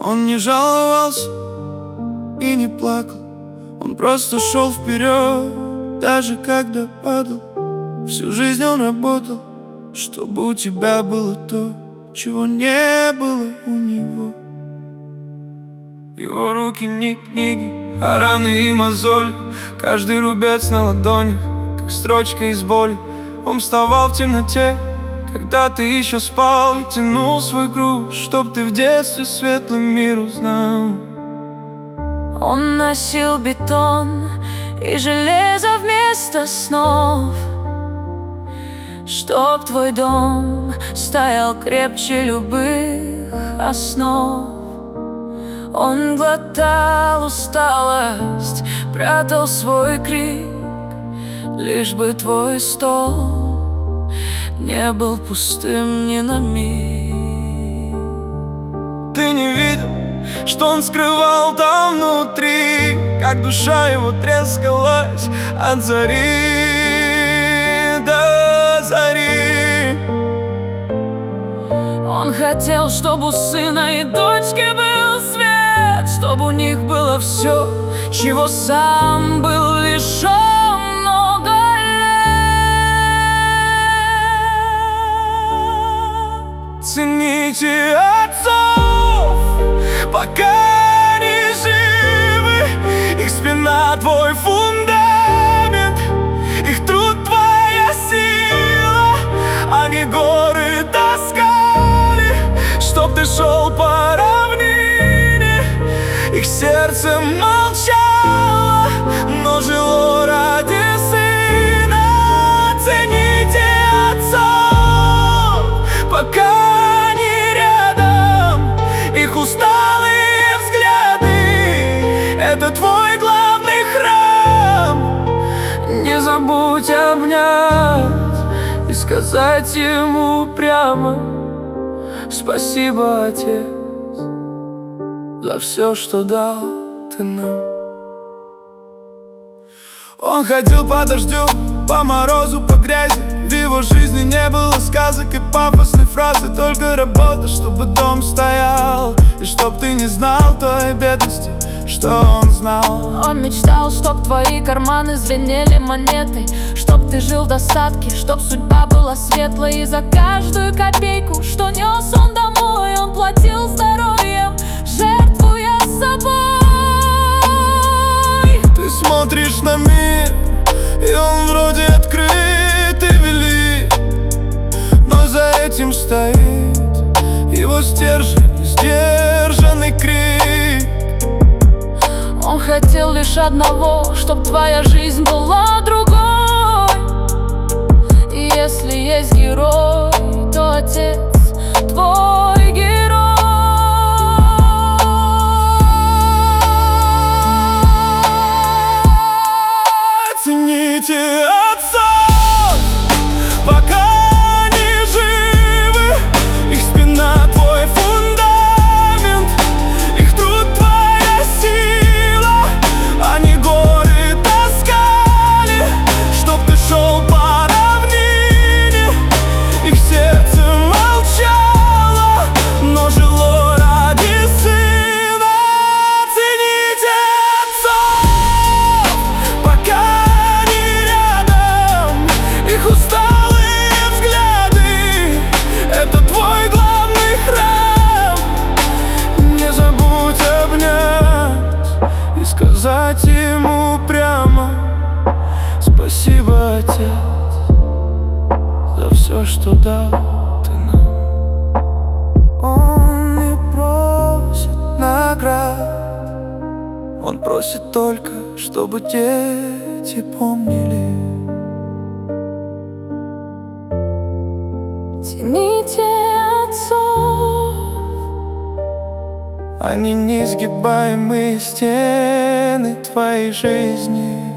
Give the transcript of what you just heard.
Он не жаловался и не плакал, он просто шел вперед, даже когда падал. Всю жизнь он работал, чтобы у тебя было то, чего не было у него. Его руки не книги, а раны и мозоли, каждый рубец на ладонях, как строчка из боли. Он вставал в темноте, когда ты еще спал, и тянул свой груз, чтоб ты в детстве светлый мир узнал. Он носил бетон и железо вместо снов, чтоб твой дом стоял крепче любых основ. Он глотал усталость, прятал свой крик, лишь бы твой стол не был пустым ни на миг. Ты не видел, что он скрывал там внутри, как душа его трескалась от зари до зари. Он хотел, чтобы у сына и дочки был свет, чтобы у них было все, чего сам был лишен много лет. Цените отцов, пока они живы. Их спина твой фундамент, их труд твоя сила. Они горы таскали, чтоб ты шел по равнине. Их сердце молчало, но жило ради сына. Цените отцов, пока они рядом. Их усталые взгляды — это твой главный храм. Не забудь обнять и сказать ему прямо: спасибо, Отец, за все, что дал ты нам. Он ходил по дождю, по морозу, по грязи. В его жизни не было сказок и пафосной фразы, только работа, чтобы дом стоял, и чтоб ты не знал той бедности, что он знал. Он мечтал, чтоб твои карманы звенели монетой, чтоб ты жил в достатке, чтоб судьба была светлой. И за каждую копейку, что нес он домой, он платил здоровьем, жертвуя собой. Ты смотришь на мир, и он вроде открыт и велик, но за этим стоит его стержень, сдержанный крик. Он хотел лишь одного, чтоб твоя жизнь была другой. И если есть герой, то отец твой герой. Цените отцов, пока они живы. Их спина твой фундамент, их труд твоя сила. Они горы таскали, чтоб ты шел по равнине. Их сердце молчало, но жило ради сына. Цените отцов, пока их усталые взгляды — это твой главный храм. Не забудь обнять и сказать ему прямо: спасибо, Отец, за все, что дал ты нам. Он не просит наград, он просит только, чтобы дети помнили. Цените отцов, они несгибаемые стены твоей жизни.